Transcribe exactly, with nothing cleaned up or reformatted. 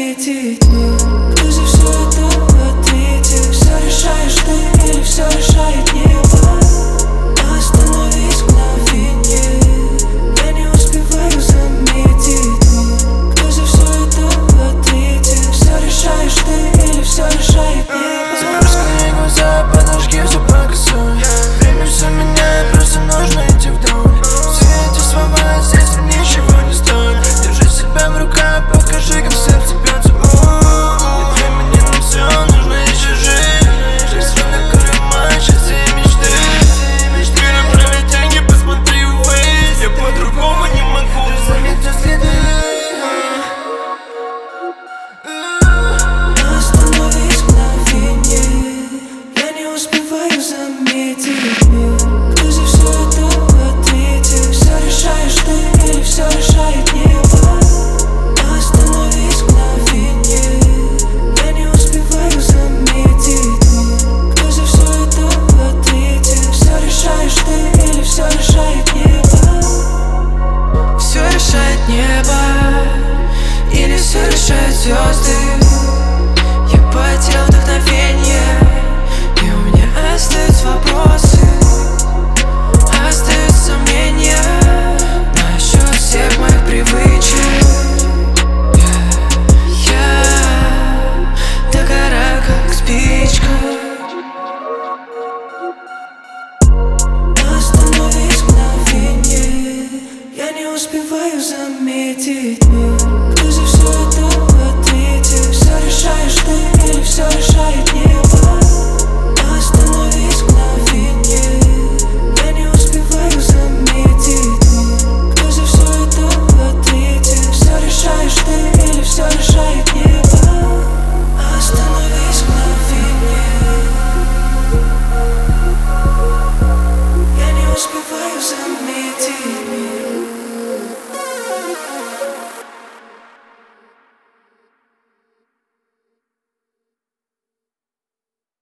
заметить мир. Ты за все это ответишь. Все решаешь ты или все решает небо? Остановись мгновенье, я не успеваю заметить мир. Ты за все это ответишь. Все решаешь ты или все решает небо? Закрой глаза, подожги все пока сон. Время все меняет, просто нужно идти вдаль. Все эти слова здесь ничего не стоят. Держи себя в руках, покажи, как сердце бьется. Нет времени на все, нужно еще жить. Жизнь ровно колема, счастье и мечты. Мечты направить деньги, посмотри ввысь. Я по-другому не могу заметить следы. Остановись мгновенье, я не успеваю заметить мир. Ты за все это ответишь. Все решаешь ты или все решает небо? Остановись мгновенье, я не успеваю заметить мир. Ты за все это ответишь. Все решаешь ты или все решает небо? Все решает небо или все решают звезды? Я потерял вдохновение, и у меня остаются вопросы, остаются сомнения насчет всех моих привычек. Я догораю, как спичка. Остановись мгновенье, я не успеваю заметить мир.